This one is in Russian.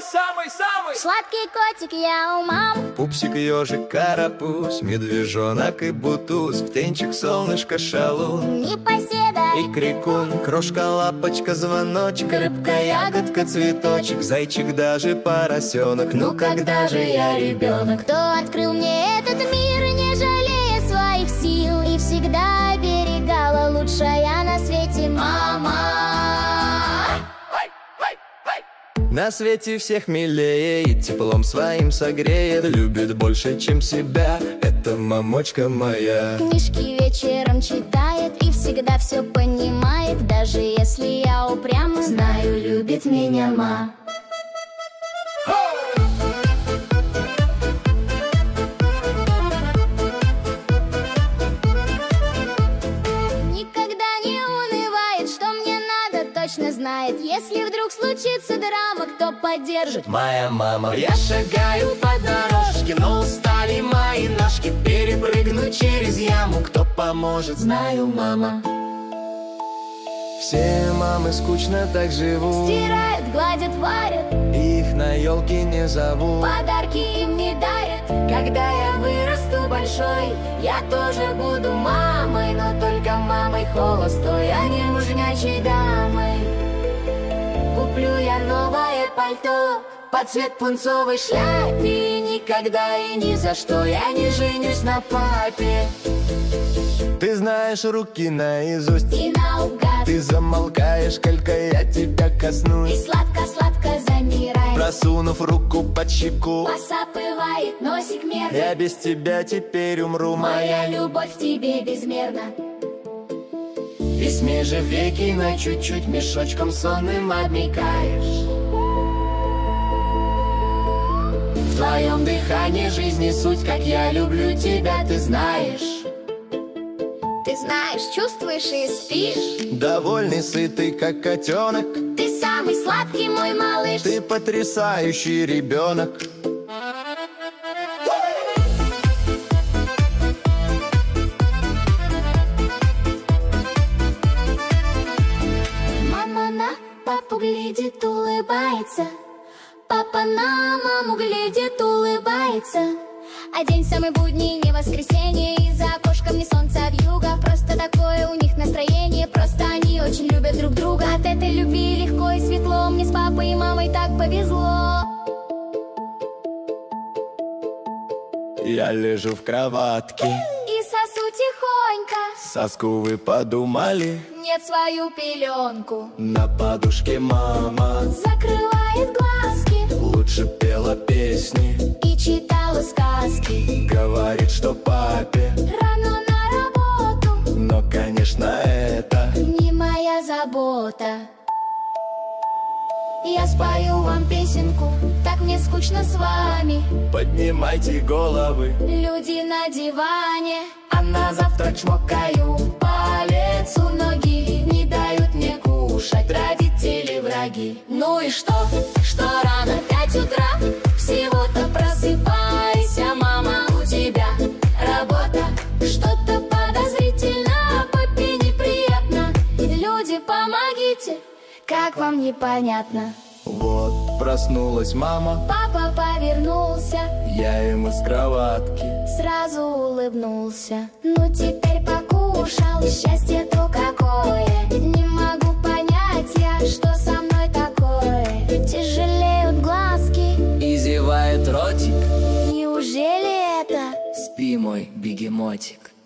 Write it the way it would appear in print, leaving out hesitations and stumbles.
самый-самый Сладкий котик я у мам. Пупсик, ежик, карапуз, медвежонок и бутуз, птенчик, солнышко, шалун, Непоседа и крикун, крошка, лапочка, звоночек, рыбка, ягодка, цветочек, зайчик, даже поросенок. Ну когда же я ребенок? Кто открыл мне этот мир, не жалея своих сил, и всегда оберегала лучшая на свете мама. На свете всех милее и теплом своим согреет, любит больше, чем себя, это мамочка моя. Книжки вечером читает и всегда все понимает, даже если я упряма, знаю, любит меня мама. Никогда не унывает, что мне надо, точно знает. Если вдруг случится драма, кто поддержит? Моя мама. Я шагаю по дорожке, но устали мои ножки. Перепрыгну через яму, кто поможет? Знаю, мама. Все мамы скучно так живут, Стирают, гладят, варят, и их на елке не зовут. подарки им не дарят. Когда я вырасту большой, я тоже буду мамой, но только мамой холостой, а не мужнячей дамой. Куплю я новое пальто под цвет пунцовой шляпе, и никогда и ни за что я не женюсь на папе. Ты знаешь руки наизусть, И наугад, ты замолкаешь, только я тебя и коснусь, сладко-сладко замирает, просунув руку под щеку. посапывает носик мерно. Я без тебя теперь умру, Моя любовь к тебе безмерна. И смежив веки на чуть-чуть, мешочком сонным обмикаешь. В твоем дыхании жизни суть, как я люблю тебя, ты знаешь. Ты знаешь, чувствуешь и спишь. довольный, сытый, как котенок. Ты самый сладкий мой малыш. Ты потрясающий ребенок. Мама на папу глядит, улыбается. Папа на маму глядит, улыбается. А день самый будний, не воскресенье, и за окошком не солнце, а вьюга. Просто такое у них настроение, просто они очень любят друг друга. От этой любви легко и светло, мне с папой и мамой так повезло. Я лежу в кроватке, И сосу тихонько, соску вы подумали? нет свою пеленку. На подушке мама Закрывает глазки лучше пела песни, и читала сказки. говорит, что папе, Рано на работу, но, конечно, это не моя забота. Я спою вам песенку, так мне скучно с вами. поднимайте головы. Люди на диване, А на завтрак чмокаю палец у ноги, не дают мне кушать родители враги. Ну и что рано, 5 утра, всего-то просыпайся, мама, у тебя работа. Что-то подозрительно, папе неприятно. Люди, помогите, как вам непонятно? Вот проснулась мама, Папа повернулся, я ему с кроватки. сразу улыбнулся. Ну теперь покушал, счастье то какое. Не могу понять я, что со мной такое. Тяжелеют глазки, И зевает ротик. неужели это? Спи, мой бегемотик.